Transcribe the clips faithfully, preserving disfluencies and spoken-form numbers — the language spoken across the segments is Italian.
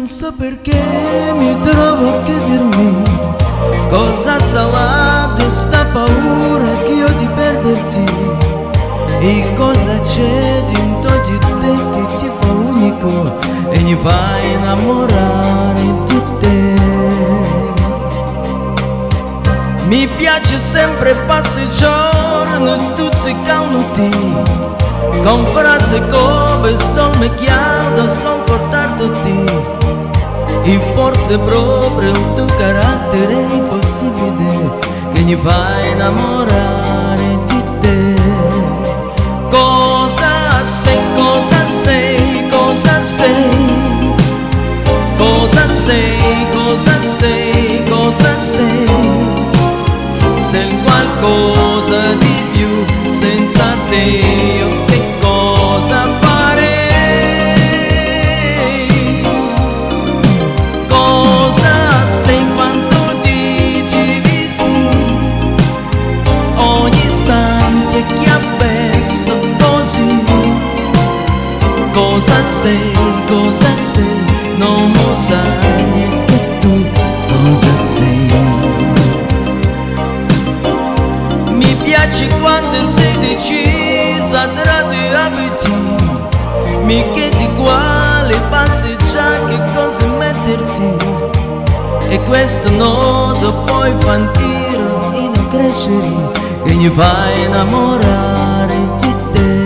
so perché mi trovo a chiedermi cosa sarà questa paura che io di perderti e cosa c'è dentro di te che ti fa unico e mi fa innamorare di te. Mi piace sempre passeggiare, stuzzicandoti con frasi come sto macchiando, son portandoti. E forse proprio il tuo carattere è impossibile che mi fa innamorare di te. Cosa sei, cosa sei, cosa sei? Cosa sei, cosa sei, cosa sei? Sei qualcosa di più, senza te io che cosa farei? Cosa sei quando dici di sì? Ogni istante che appeso così. Cosa sei, cosa sei? Non lo sai neanche tu cosa sei. Mi piace quando sei decisa tra due abiti, mi chiedi quale passeggiare, che cosa metterti, e questo nodo poi fa un tiro in a crescere che mi fa innamorare di te.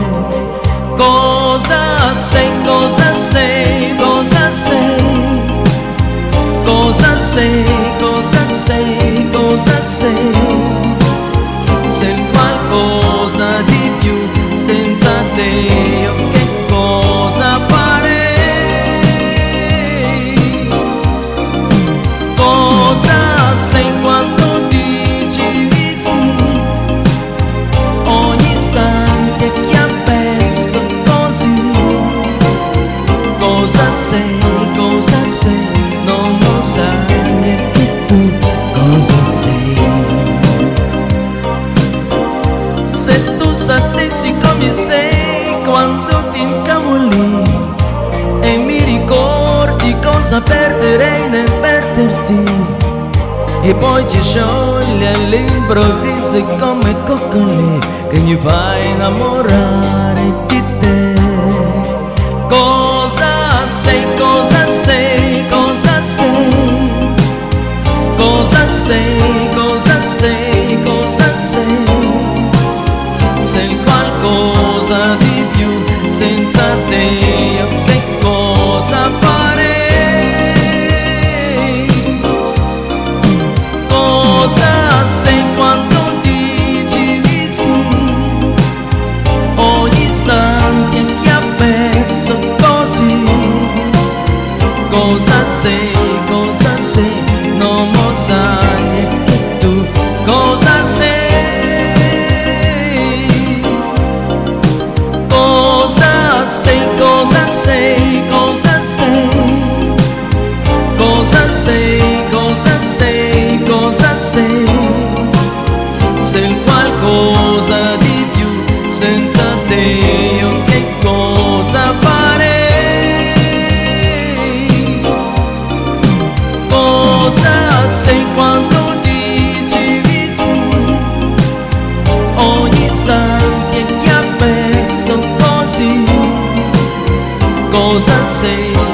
Cosa sei, cosa sei, cosa sei? Cosa sei, cosa sei, cosa sei? Sei qualcosa di più, senza te io che cosa farei? Cosa sei quando dici di sì? Ogni istante che appeso così. Cosa sei, cosa sei? Non lo sai neanche tu cosa sei. Se tu sapessi come sei quando ti incavoli e mi ricordi cosa perderei nel perderti, e poi ti sciogli all'improvviso come coccoli che mi fa innamorare di te. Cosa sei, cosa sei, cosa sei? Cosa sei, cosa sei, cosa sei? Sei qualcosa di più, senza te io che cosa farei? Cosa sei quando dici di sì? Ogni istante che appeso così. Cosa sei, cosa sei? Non lo sai neanche tu cosa sei. Cosa sei, cosa sei, cosa sei? Cosa sei, cosa sei, cosa sei? Sei qualcosa di più, senza te io che cosa farei? Cosa sei quando dici di sì? Ogni istante che appeso così. Cosa sei?